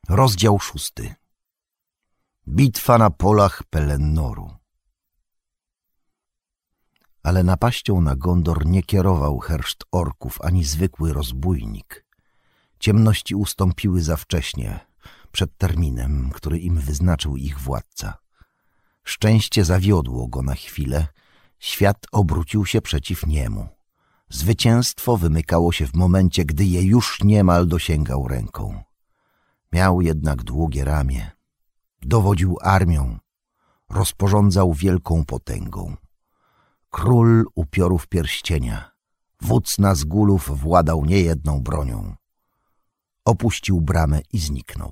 Rozdział 6. Bitwa na polach Pelennoru. Ale napaścią na Gondor nie kierował herszt orków ani zwykły rozbójnik. Ciemności ustąpiły za wcześnie, przed terminem, który im wyznaczył ich władca. Szczęście zawiodło go na chwilę, świat obrócił się przeciw niemu. Zwycięstwo wymykało się w momencie, gdy je już niemal dosięgał ręką. Miał jednak długie ramię. Dowodził armią. Rozporządzał wielką potęgą. Król upiorów pierścienia. Wódz Nazgulów władał niejedną bronią. Opuścił bramę i zniknął.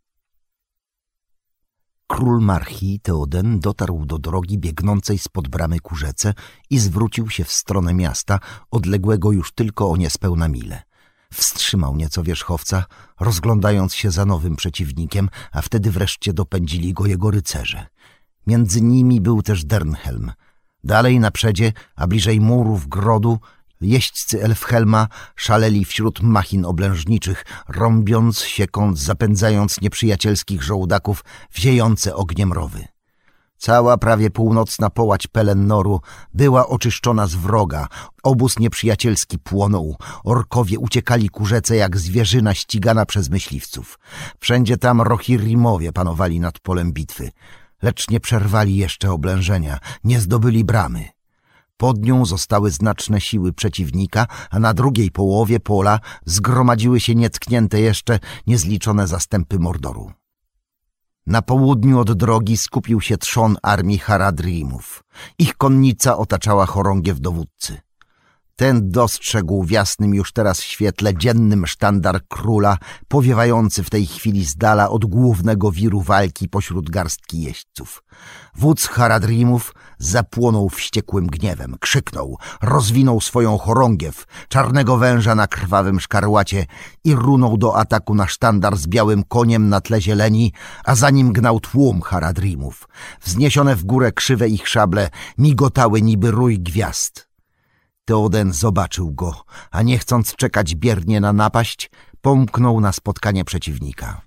Król Marchi Theoden dotarł do drogi biegnącej spod bramy ku rzece i zwrócił się w stronę miasta, odległego już tylko o niespełna milę. Wstrzymał nieco wierzchowca, rozglądając się za nowym przeciwnikiem, a wtedy wreszcie dopędzili go jego rycerze. Między nimi był też Dernhelm. Dalej na przedzie, a bliżej murów grodu, jeźdźcy Elfhelma szaleli wśród machin oblężniczych, rąbiąc, siekąc, zapędzając nieprzyjacielskich żołdaków w ziejące ogniem rowy. Cała prawie północna połać Pelennoru była oczyszczona z wroga, obóz nieprzyjacielski płonął, orkowie uciekali ku rzece jak zwierzyna ścigana przez myśliwców. Wszędzie tam Rohirrimowie panowali nad polem bitwy, lecz nie przerwali jeszcze oblężenia, nie zdobyli bramy. Pod nią zostały znaczne siły przeciwnika, a na drugiej połowie pola zgromadziły się nietknięte jeszcze niezliczone zastępy Mordoru. Na południu od drogi skupił się trzon armii Haradrimów. Ich konnica otaczała chorągiew dowódcy. Ten dostrzegł w jasnym już teraz świetle dziennym sztandar króla, powiewający w tej chwili z dala od głównego wiru walki pośród garstki jeźdźców. Wódz Haradrimów zapłonął wściekłym gniewem, krzyknął, rozwinął swoją chorągiew, czarnego węża na krwawym szkarłacie i runął do ataku na sztandar z białym koniem na tle zieleni, a za nim gnał tłum Haradrimów. Wzniesione w górę krzywe ich szable migotały niby rój gwiazd. Theoden zobaczył go, a nie chcąc czekać biernie na napaść, pomknął na spotkanie przeciwnika.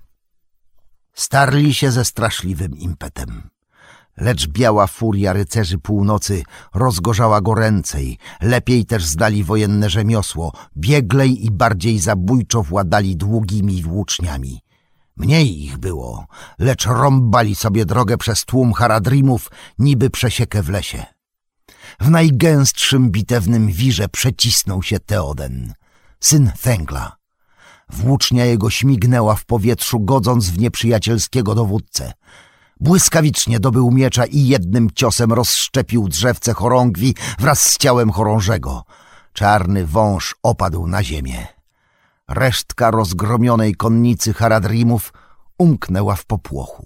Starli się ze straszliwym impetem. Lecz biała furia rycerzy północy rozgorzała goręcej, lepiej też znali wojenne rzemiosło, bieglej i bardziej zabójczo władali długimi włóczniami. Mniej ich było, lecz rąbali sobie drogę przez tłum Haradrimów, niby przesiekę w lesie. W najgęstszym bitewnym wirze przecisnął się Theoden, syn Thengla. Włócznia jego śmignęła w powietrzu, godząc w nieprzyjacielskiego dowódcę. Błyskawicznie dobył miecza i jednym ciosem rozszczepił drzewce chorągwi wraz z ciałem chorążego. Czarny wąż opadł na ziemię. Resztka rozgromionej konnicy Haradrimów umknęła w popłochu.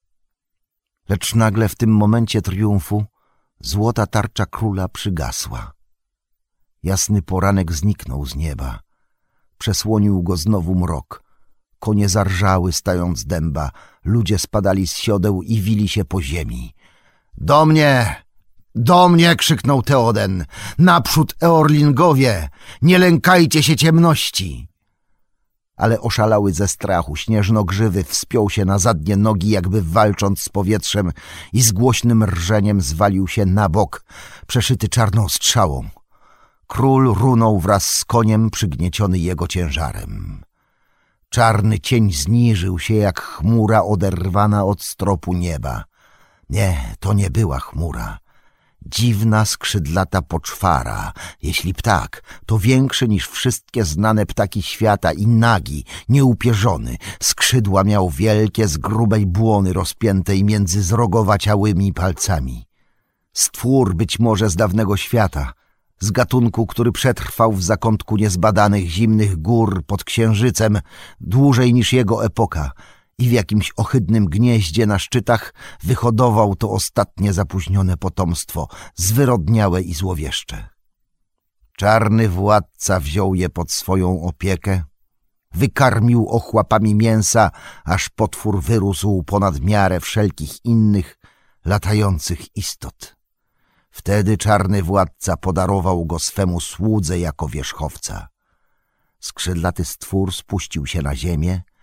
Lecz nagle w tym momencie triumfu złota tarcza króla przygasła. Jasny poranek zniknął z nieba. Przesłonił go znowu mrok. Konie zarżały, stając dęba. Ludzie spadali z siodeł i wili się po ziemi. Do mnie! Do mnie! Krzyknął Theoden. Naprzód, Eorlingowie! Nie lękajcie się ciemności! Ale oszalały ze strachu śnieżnogrzywy wspiął się na zadnie nogi, jakby walcząc z powietrzem, i z głośnym rżeniem zwalił się na bok, przeszyty czarną strzałą. Król runął wraz z koniem, przygnieciony jego ciężarem. Czarny cień zniżył się jak chmura oderwana od stropu nieba. Nie, to nie była chmura. Dziwna, skrzydlata poczwara, jeśli ptak, to większy niż wszystkie znane ptaki świata i nagi, nieupierzony. Skrzydła miał wielkie, z grubej błony rozpiętej między zrogowaciałymi palcami. Stwór być może z dawnego świata, z gatunku, który przetrwał w zakątku niezbadanych zimnych gór pod księżycem dłużej niż jego epoka i w jakimś ohydnym gnieździe na szczytach wyhodował to ostatnie zapóźnione potomstwo, zwyrodniałe i złowieszcze. Czarny władca wziął je pod swoją opiekę, wykarmił ochłapami mięsa, aż potwór wyrósł ponad miarę wszelkich innych, latających istot. Wtedy czarny władca podarował go swemu słudze jako wierzchowca. Skrzydlaty stwór spuścił się na ziemię,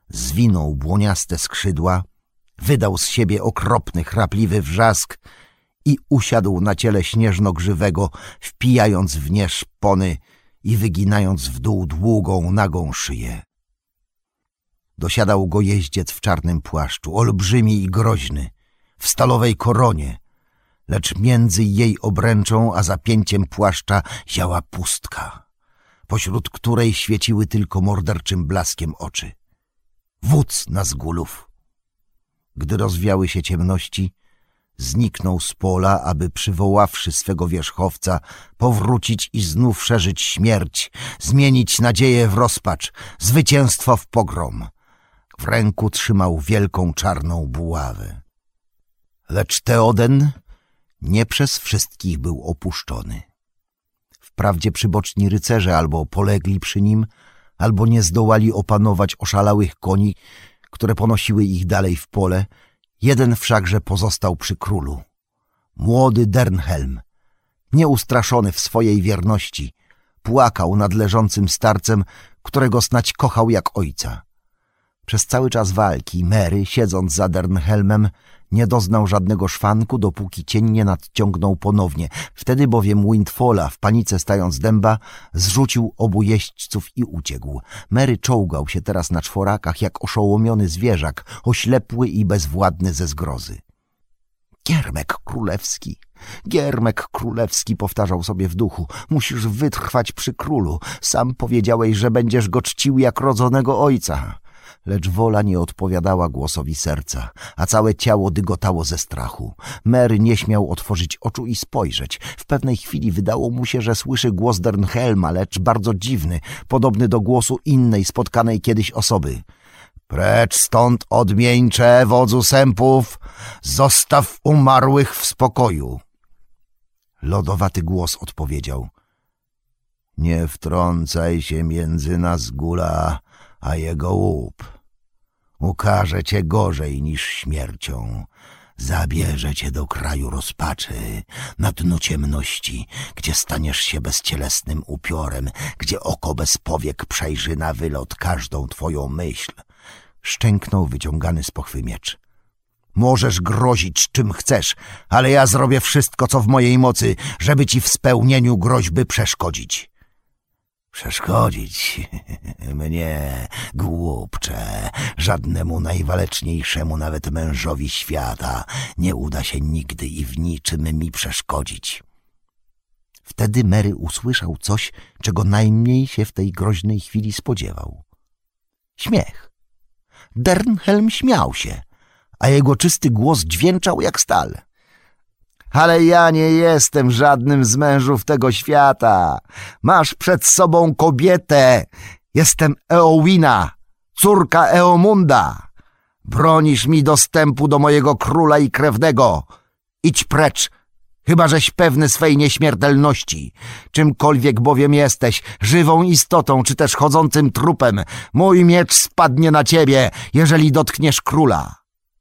zwinął błoniaste skrzydła, wydał z siebie okropny, chrapliwy wrzask i usiadł na ciele śnieżno-grzywego, wpijając w nie szpony i wyginając w dół długą, nagą szyję. Dosiadał go jeździec w czarnym płaszczu, olbrzymi i groźny, w stalowej koronie, lecz między jej obręczą a zapięciem płaszcza ziała pustka, pośród której świeciły tylko morderczym blaskiem oczy. Wódz Nazgulów. Gdy rozwiały się ciemności, zniknął z pola, aby przywoławszy swego wierzchowca, powrócić i znów szerzyć śmierć, zmienić nadzieję w rozpacz, zwycięstwo w pogrom. W ręku trzymał wielką czarną buławę. Lecz Teoden nie przez wszystkich był opuszczony. Wprawdzie przyboczni rycerze albo polegli przy nim, albo nie zdołali opanować oszalałych koni, które ponosiły ich dalej w pole, jeden wszakże pozostał przy królu. Młody Dernhelm, nieustraszony w swojej wierności, płakał nad leżącym starcem, którego snać kochał jak ojca. Przez cały czas walki Merry, siedząc za Dernhelmem, nie doznał żadnego szwanku, dopóki cień nie nadciągnął ponownie. Wtedy bowiem Windfalla, w panice stając dęba, zrzucił obu jeźdźców i uciekł. Merry czołgał się teraz na czworakach jak oszołomiony zwierzak, oślepły i bezwładny ze zgrozy. Giermek królewski, powtarzał sobie w duchu. Musisz wytrwać przy królu. Sam powiedziałeś, że będziesz go czcił jak rodzonego ojca. Lecz wola nie odpowiadała głosowi serca, a całe ciało dygotało ze strachu. Merry nie śmiał otworzyć oczu i spojrzeć. W pewnej chwili wydało mu się, że słyszy głos Dernhelma, lecz bardzo dziwny, podobny do głosu innej spotkanej kiedyś osoby. Precz stąd, odmieńcze, wodzu sępów, zostaw umarłych w spokoju. Lodowaty głos odpowiedział. Nie wtrącaj się między Nazgula a jego łup. Ukaże cię gorzej niż śmiercią. Zabierze cię do kraju rozpaczy, na dno ciemności, gdzie staniesz się bezcielesnym upiorem, gdzie oko bez powiek przejrzy na wylot każdą twoją myśl. Szczęknął wyciągany z pochwy miecz. Możesz grozić czym chcesz, ale ja zrobię wszystko, co w mojej mocy, żeby ci w spełnieniu groźby przeszkodzić. Przeszkodzić? Mnie, głupcze, żadnemu najwaleczniejszemu nawet mężowi świata nie uda się nigdy i w niczym mi przeszkodzić. Wtedy Merry usłyszał coś, czego najmniej się w tej groźnej chwili spodziewał. Śmiech. Dernhelm śmiał się, a jego czysty głos dźwięczał jak stal. Ale ja nie jestem żadnym z mężów tego świata. Masz przed sobą kobietę. Jestem Eowina, córka Eomunda. Bronisz mi dostępu do mojego króla i krewnego. Idź precz, chyba żeś pewny swej nieśmiertelności. Czymkolwiek bowiem jesteś, żywą istotą czy też chodzącym trupem, mój miecz spadnie na ciebie, jeżeli dotkniesz króla.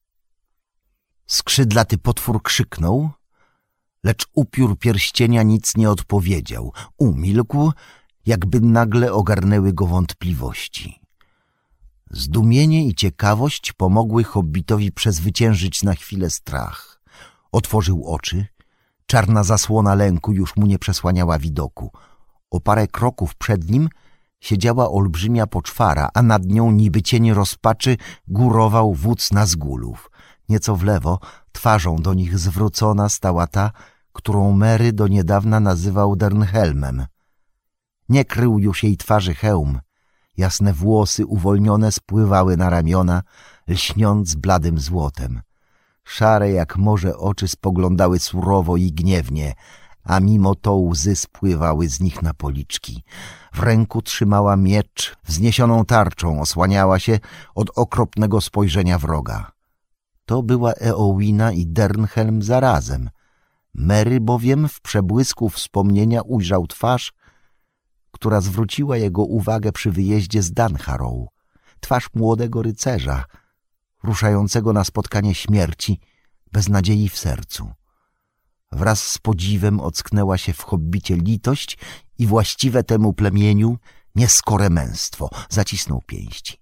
Skrzydlaty potwór krzyknął, lecz upiór pierścienia nic nie odpowiedział. Umilkł, jakby nagle ogarnęły go wątpliwości. Zdumienie i ciekawość pomogły hobbitowi przezwyciężyć na chwilę strach. Otworzył oczy. Czarna zasłona lęku już mu nie przesłaniała widoku. O parę kroków przed nim siedziała olbrzymia poczwara, a nad nią niby cień rozpaczy górował wódz Nazgulów. Nieco w lewo, twarzą do nich zwrócona, stała ta, którą Merry do niedawna nazywał Dernhelmem. Nie krył już jej twarzy hełm. Jasne włosy uwolnione spływały na ramiona, lśniąc bladym złotem. Szare jak morze oczy spoglądały surowo i gniewnie, a mimo to łzy spływały z nich na policzki. W ręku trzymała miecz, wzniesioną tarczą osłaniała się od okropnego spojrzenia wroga. To była Eowina i Dernhelm zarazem. Merry bowiem w przebłysku wspomnienia ujrzał twarz, która zwróciła jego uwagę przy wyjeździe z Dunharrow. Twarz młodego rycerza, ruszającego na spotkanie śmierci, bez nadziei w sercu. Wraz z podziwem ocknęła się w hobbicie litość i właściwe temu plemieniu nieskore męstwo. Zacisnął pięści.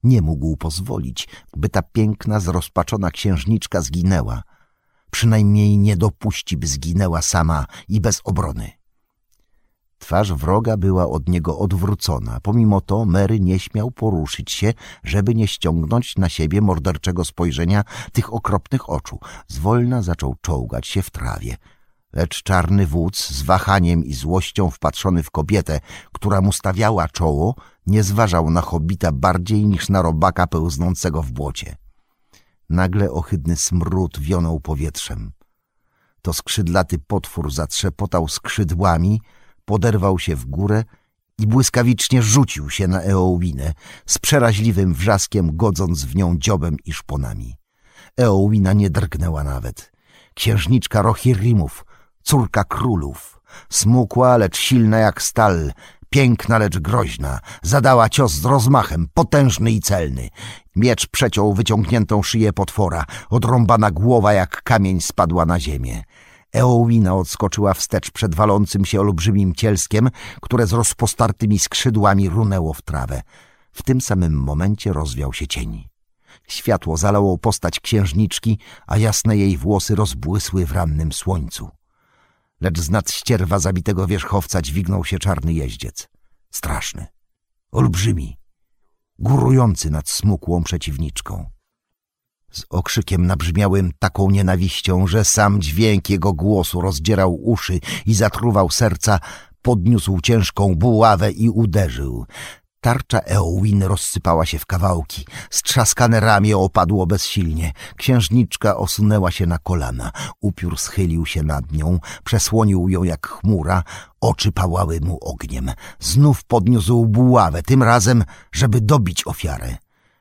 Nie mógł pozwolić, by ta piękna, zrozpaczona księżniczka zginęła. Przynajmniej nie dopuści, by zginęła sama i bez obrony. Twarz wroga była od niego odwrócona. Pomimo to Mary nie śmiał poruszyć się, żeby nie ściągnąć na siebie morderczego spojrzenia tych okropnych oczu. Zwolna zaczął czołgać się w trawie. Lecz czarny wódz, z wahaniem i złością wpatrzony w kobietę, która mu stawiała czoło, nie zważał na hobita bardziej niż na robaka pełznącego w błocie. Nagle ohydny smród wionął powietrzem. To skrzydlaty potwór zatrzepotał skrzydłami, poderwał się w górę i błyskawicznie rzucił się na Eowinę, z przeraźliwym wrzaskiem godząc w nią dziobem i szponami. Eowina nie drgnęła nawet. Księżniczka Rohirrimów, córka królów, smukła, lecz silna jak stal, piękna, lecz groźna, zadała cios z rozmachem, potężny i celny. Miecz przeciął wyciągniętą szyję potwora, odrąbana głowa jak kamień spadła na ziemię. Eowina odskoczyła wstecz przed walącym się olbrzymim cielskiem, które z rozpostartymi skrzydłami runęło w trawę. W tym samym momencie rozwiał się cień. Światło zalało postać księżniczki, a jasne jej włosy rozbłysły w rannym słońcu. Lecz z nad ścierwa zabitego wierzchowca dźwignął się czarny jeździec. Straszny, olbrzymi, górujący nad smukłą przeciwniczką. Z okrzykiem nabrzmiałym taką nienawiścią, że sam dźwięk jego głosu rozdzierał uszy i zatruwał serca, podniósł ciężką buławę i uderzył. Tarcza Eowiny rozsypała się w kawałki. Strzaskane ramię opadło bezsilnie. Księżniczka osunęła się na kolana. Upiór schylił się nad nią, przesłonił ją jak chmura. Oczy pałały mu ogniem. Znów podniósł buławę, tym razem, żeby dobić ofiarę.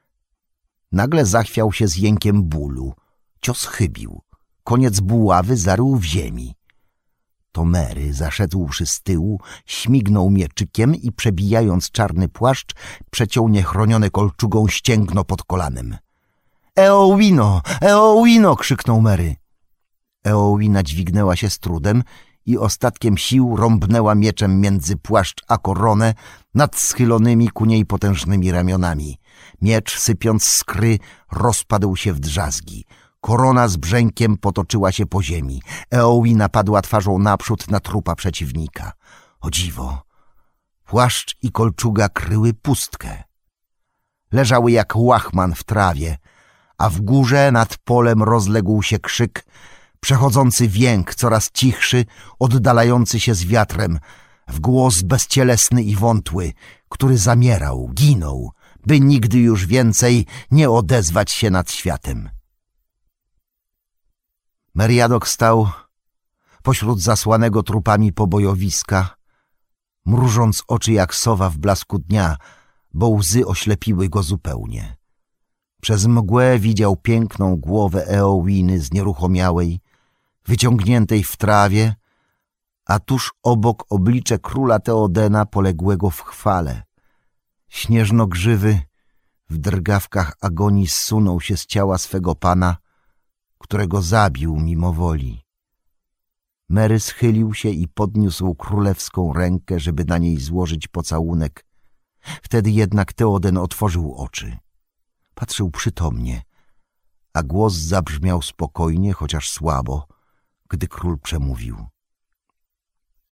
Nagle zachwiał się z jękiem bólu. Cios chybił. Koniec buławy zarył w ziemi. To Mary, zaszedłszy z tyłu, śmignął mieczykiem i przebijając czarny płaszcz, przeciął niechronione kolczugą ścięgno pod kolanem. Eowino! Eowino! Krzyknął Mary. Eowina dźwignęła się z trudem i ostatkiem sił rąbnęła mieczem między płaszcz a koronę nad schylonymi ku niej potężnymi ramionami. Miecz, sypiąc skry, rozpadł się w drzazgi. Korona z brzękiem potoczyła się po ziemi. Eowina padła twarzą naprzód na trupa przeciwnika. O dziwo! Płaszcz i kolczuga kryły pustkę. Leżały jak łachman w trawie, a w górze nad polem rozległ się krzyk, przechodzący więk, coraz cichszy, oddalający się z wiatrem, w głos bezcielesny i wątły, który zamierał, ginął, by nigdy już więcej nie odezwać się nad światem. Meriadoc stał pośród zasłanego trupami pobojowiska, mrużąc oczy jak sowa w blasku dnia, bo łzy oślepiły go zupełnie. Przez mgłę widział piękną głowę Eowiny znieruchomiałej, wyciągniętej w trawie, a tuż obok oblicze króla Teodena poległego w chwale. Śnieżno-grzywy w drgawkach agonii zsunął się z ciała swego pana, którego zabił mimo woli. Mary schylił się i podniósł królewską rękę, żeby na niej złożyć pocałunek. Wtedy jednak Teoden otworzył oczy. Patrzył przytomnie, a głos zabrzmiał spokojnie, chociaż słabo, gdy król przemówił.